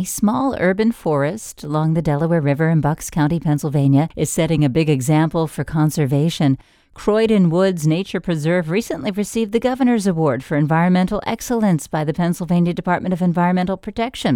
A small urban forest along the Delaware River in Bucks County, Pennsylvania, is setting a big example for conservation. Croydon Woods Nature Preserve recently received the Governor's Award for Environmental Excellence by the Pennsylvania Department of Environmental Protection.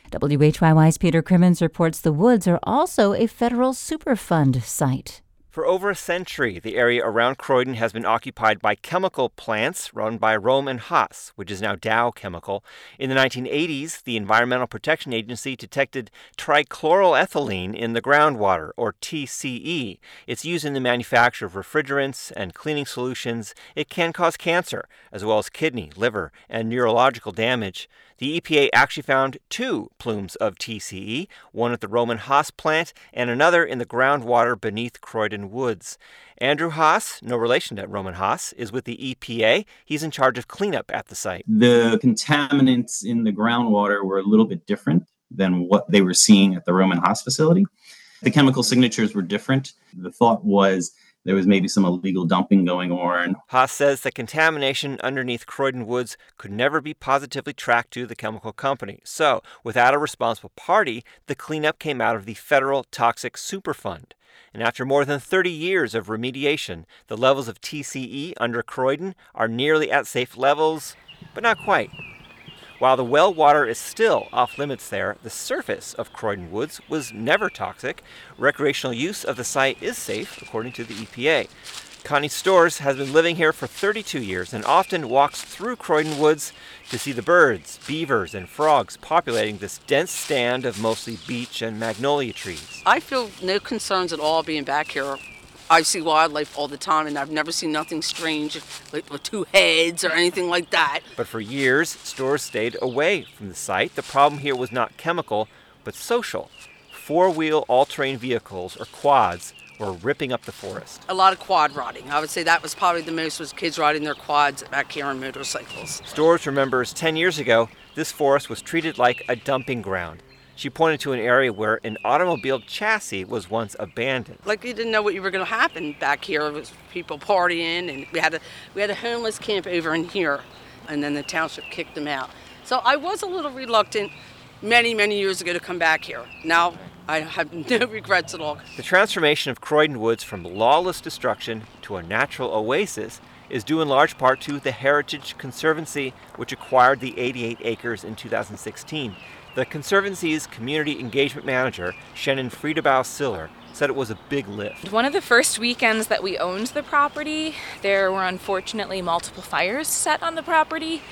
WHYY's Peter Crimmins reports the woods are also a federal Superfund site. For over a century, the area around Croydon has been occupied by chemical plants run by Rohm and Haas, which is now Dow Chemical. In the 1980s, the Environmental Protection Agency detected trichloroethylene in the groundwater, or TCE. It's used in the manufacture of refrigerants and cleaning solutions. It can cause cancer, as well as kidney, liver, and neurological damage. The EPA actually found 2 plumes of TCE, one at the Rohm and Haas plant and another in the groundwater beneath Croydon Woods. Andrew Haas, no relation to Rohm and Haas, is with the EPA. He's in charge of cleanup at the site. The contaminants in the groundwater were a little bit different than what they were seeing at the Rohm and Haas facility. The chemical signatures were different. The thought was there was maybe some illegal dumping going on. Haas says the contamination underneath Croydon Woods could never be positively tracked to the chemical company. So, without a responsible party, the cleanup came out of the Federal Toxic Superfund. And after more than 30 years of remediation, the levels of TCE under Croydon are nearly at safe levels, but not quite. While the well water is still off limits there, the surface of Croydon Woods was never toxic. Recreational use of the site is safe, according to the EPA. Connie Storrs has been living here for 32 years and often walks through Croydon Woods to see the birds, beavers, and frogs populating this dense stand of mostly beech and magnolia trees. I feel no concerns at all being back here. I see wildlife all the time, and I've never seen nothing strange, like with 2 heads or anything like that. But for years, Storrs stayed away from the site. The problem here was not chemical, but social. 4-wheel all-terrain vehicles, or quads, were ripping up the forest. A lot of quad riding. I would say that was probably the most, was kids riding their quads back here on motorcycles. Storrs remembers 10 years ago, this forest was treated like a dumping ground. She pointed to an area where an automobile chassis was once abandoned. Like you didn't know what you were going to happen back here. It was people partying, and we had a homeless camp over in here, and then the township kicked them out. So I was a little reluctant many, many years ago to come back here. Now I have no regrets at all. The transformation of Croydon Woods from lawless destruction to a natural oasis is due in large part to the Heritage Conservancy, which acquired the 88 acres in 2016. The Conservancy's community engagement manager, Shannon Friedebau-Siller, said it was a big lift. One of the first weekends that we owned the property, there were unfortunately multiple fires set on the property.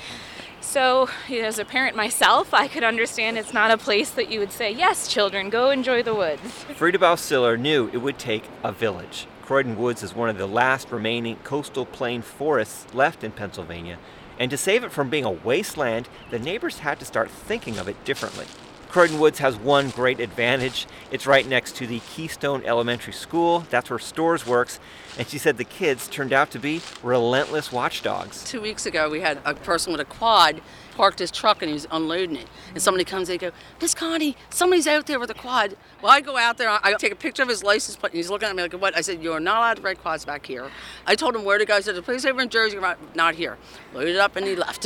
So, as a parent myself, I could understand it's not a place that you would say, yes, children, go enjoy the woods. Friedebau-Siller knew it would take a village. Croydon Woods is one of the last remaining coastal plain forests left in Pennsylvania. And to save it from being a wasteland, the neighbors had to start thinking of it differently. Croydon Woods has one great advantage. It's right next to the Keystone Elementary School. That's where Storrs works. And she said the kids turned out to be relentless watchdogs. 2 weeks ago, we had a person with a quad parked his truck and he was unloading it. And somebody comes in and goes, Miss Connie, somebody's out there with a quad. Well, I go out there, I take a picture of his license plate, and he's looking at me like, what? I said, you're not allowed to ride quads back here. I told him where to go. I said, the place over in Jersey, not here. Loaded up and he left.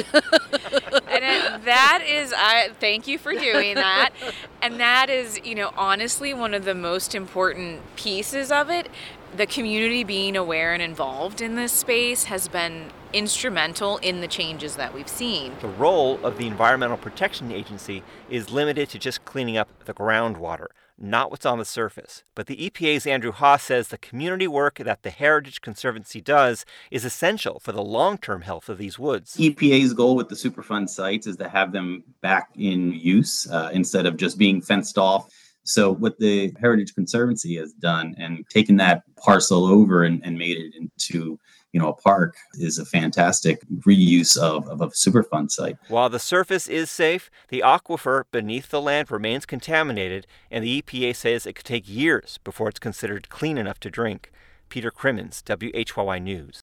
And that is, thank you for doing that. And that is, honestly, one of the most important pieces of it. The community being aware and involved in this space has been instrumental in the changes that we've seen. The role of the Environmental Protection Agency is limited to just cleaning up the groundwater, not what's on the surface. But the EPA's Andrew Haas says the community work that the Heritage Conservancy does is essential for the long-term health of these woods. EPA's goal with the Superfund sites is to have them back in use instead of just being fenced off. So what the Heritage Conservancy has done and taken that parcel over and made it into a park is a fantastic reuse of a Superfund site. While the surface is safe, the aquifer beneath the land remains contaminated, and the EPA says it could take years before it's considered clean enough to drink. Peter Crimmins, WHYY News.